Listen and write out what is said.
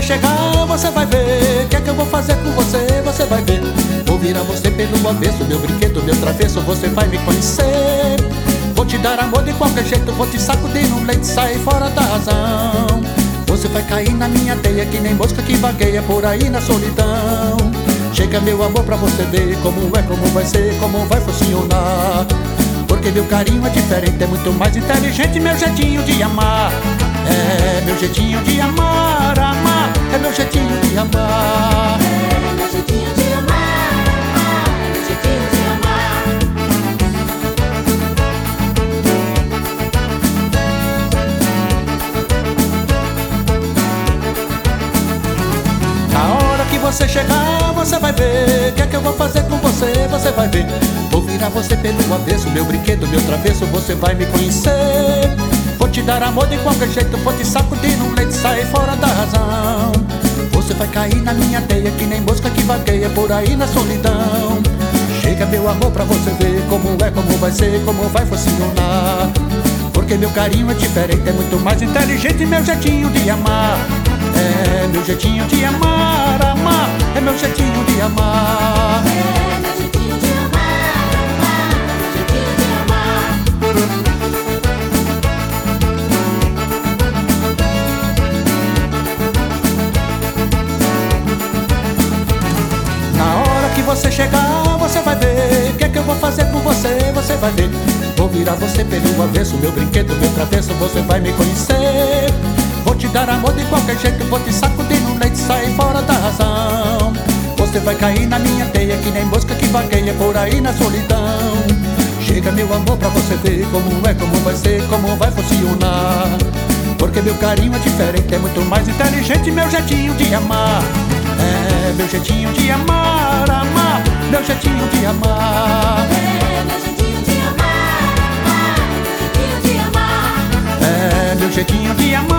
chegar, você vai ver. O que é que eu vou fazer com você, você vai ver. Vou virar você pelo avesso, meu brinquedo, meu travesso, você vai me conhecer. Vou te dar amor de qualquer jeito, vou te sacudir no leite, sair fora da razão. Você vai cair na minha teia que nem mosca que vagueia por aí na solidão. Chega meu amor pra você ver como é, como vai ser, como vai funcionar. Porque meu carinho é diferente, é muito mais inteligente, meu jeitinho de amar. É meu jeitinho de amar, amar. É meu jeitinho de amar. É meu jeitinho de amar, amar. É meu jeitinho de amar. Na hora que você chegar, você vai ver. O que é que eu vou fazer com você, você vai ver. Vou virar você pelo avesso, meu brinquedo, meu travesso, você vai me conhecer. Vou te dar amor de qualquer jeito, vou te sacudir no leite, sair fora da razão. Você vai cair na minha teia que nem mosca que vagueia por aí na solidão. Chega meu amor pra você ver como é, como vai ser, como vai funcionar. Porque meu carinho é diferente, é muito mais inteligente, meu jeitinho de amar. É meu jeitinho de amar, amar. É meu jeitinho de amar. É meu jeitinho de amar, amar. É meu jeitinho de amar. Na hora que você chegar, você vai ver. O que é que eu vou fazer com você, você vai ver. Vou virar você pelo avesso, meu brinquedo, meu travesso, você vai me conhecer. Vou te dar amor de qualquer jeito, vou te sacudir no leite, sair fora da razão. Você vai cair na minha teia que nem mosca que vagueia por aí na solidão. Chega meu amor pra você ver como é, como vai ser, como vai funcionar. Porque meu carinho é diferente, é muito mais inteligente, meu jeitinho de amar. É meu jeitinho de amar, amar. Meu jeitinho de amar. É meu jeitinho de amar, amar. É meu jeitinho de amar. É meu jeitinho de amar.